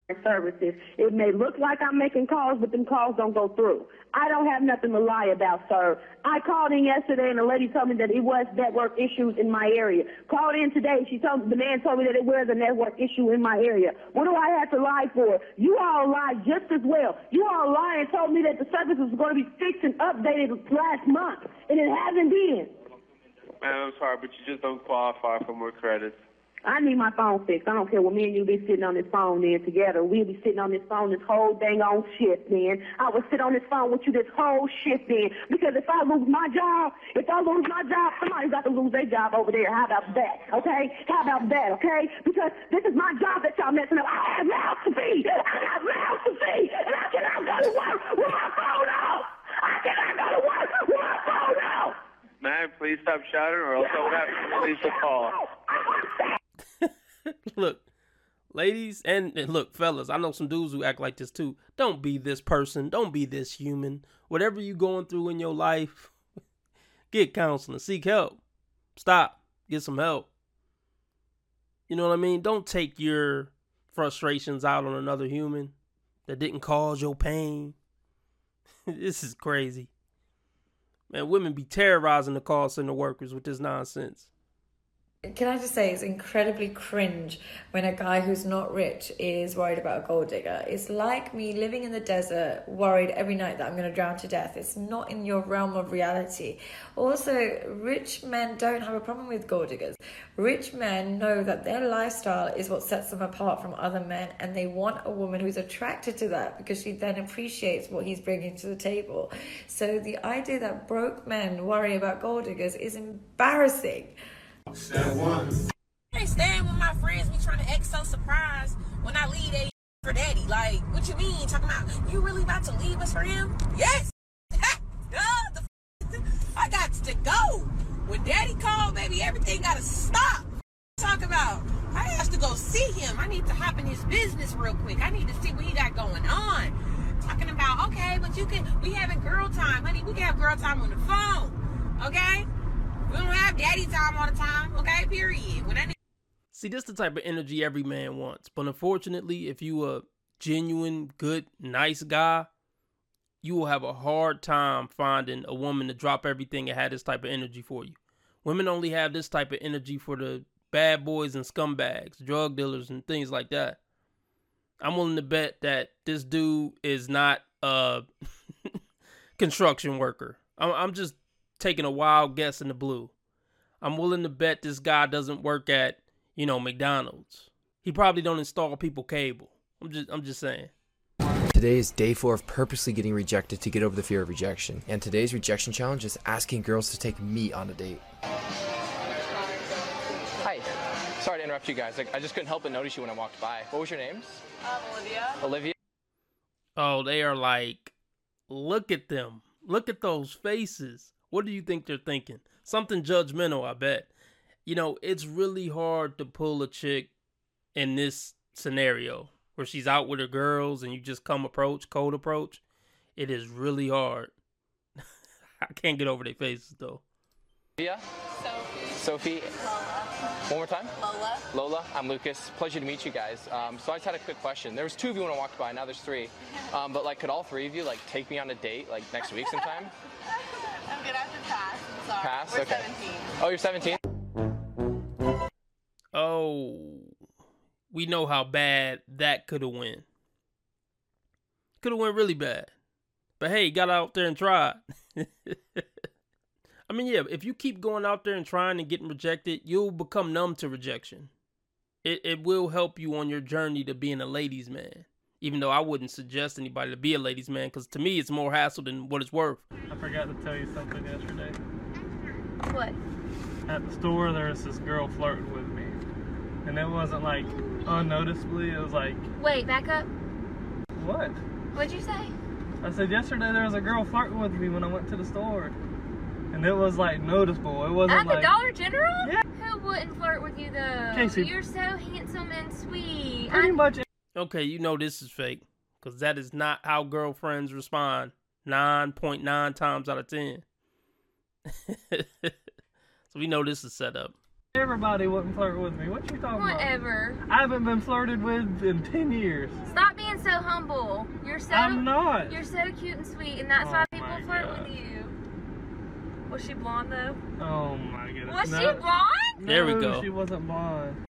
services. It may look like I'm making calls, but them calls don't go through. I don't have nothing to lie about, sir. I called in yesterday and the lady told me that it was network issues in my area. Called in today, the man told me that it was a network issue in my area. What do I have to lie for? You all lied just as well. You all lied and told me that the service was going to be fixed and updated last month, and it hasn't been. Man, I'm sorry, but you just don't qualify for more credits. I need my phone fixed. I don't care what me and you be sitting on this phone then together. We'll be sitting on this phone this whole dang on shift then. I will sit on this phone with you this whole shift then. Because if I lose my job, somebody's got to lose their job over there. How about that, okay? How about that, okay? Because this is my job that y'all messing up. I have mouths to feed. And I cannot go to work with my phone off. Man, please stop shouting or else I will have to release a call. Look, ladies, and look, fellas, I know some dudes who act like this too. Don't be this person. Don't be this human. Whatever you going through in your life, get counseling. Seek help. Stop. Get some help. You know what I mean? Don't take your frustrations out on another human that didn't cause your pain. This is crazy. Man, women be terrorizing the call center workers with this nonsense. Can I just say it's incredibly cringe when a guy who's not rich is worried about a gold digger. It's like me living in the desert, worried every night that I'm going to drown to death. It's not in your realm of reality. Also, rich men don't have a problem with gold diggers. Rich men know that their lifestyle is what sets them apart from other men, and they want a woman who's attracted to that because she then appreciates what he's bringing to the table. So the idea that broke men worry about gold diggers is embarrassing. Step one. I ain't staying with my friends. We trying to act so surprised when I leave they for daddy. Like, what you mean? Talking about you really about to leave us for him? Yes. I got to go. When daddy called, baby, everything got to stop. Talk about. I have to go see him. I need to hop in his business real quick. I need to see what he got going on. Talking about, okay, but we having girl time, honey. We can have girl time on the phone. Okay. We don't have daddy time all the time, okay? Period. See, this is the type of energy every man wants. But unfortunately, if you a genuine, good, nice guy, you will have a hard time finding a woman to drop everything and have this type of energy for you. Women only have this type of energy for the bad boys and scumbags, drug dealers and things like that. I'm willing to bet that this dude is not a construction worker. I'm just taking a wild guess in the blue. I'm willing to bet this guy doesn't work at, McDonald's. He probably don't install people cable. I'm just saying. Today is day 4 of purposely getting rejected to get over the fear of rejection. And today's rejection challenge is asking girls to take me on a date. Hi. Sorry to interrupt you guys. I just couldn't help but notice you when I walked by. What was your names? Olivia. Olivia? Oh, they are like, look at them. Look at those faces. What do you think they're thinking? Something judgmental, I bet. It's really hard to pull a chick in this scenario where she's out with her girls and you just cold approach. It is really hard. I can't get over their faces, though. Yeah? Sophie. One more time? Lola. I'm Lucas. Pleasure to meet you guys. So I just had a quick question. There was 2 of you when I walked by. Now there's 3. But could all 3 of you take me on a date next week sometime? I'm gonna have to pass. I'm sorry. Pass? We're Okay. 17. Oh, you're 17? Oh, we know how bad that could have went. Could have went really bad. But hey, got out there and tried. I mean, yeah, if you keep going out there and trying and getting rejected, you'll become numb to rejection. It will help you on your journey to being a ladies' man. Even though I wouldn't suggest anybody to be a ladies' man, because to me it's more hassle than what it's worth. I forgot to tell you something yesterday. What? At the store, there was this girl flirting with me. And it wasn't unnoticeably, it was Wait, back up. What? What'd you say? I said yesterday there was a girl flirting with me when I went to the store. And it was noticeable. It wasn't At the Dollar General? Yeah. Who wouldn't flirt with you though? Casey. You're so handsome and sweet. Pretty much. Okay, this is fake. Because that is not how girlfriends respond 9.9 times out of 10. So we know this is set up. Everybody wouldn't flirt with me. What you talking Whatever. about? I haven't been flirted with in 10 years. Stop being so humble. You're so. I'm not. You're so cute and sweet, and that's why people my flirt God. with you. Was she blonde though? Oh my goodness. Was No. she blonde? There we No, go. she wasn't blonde.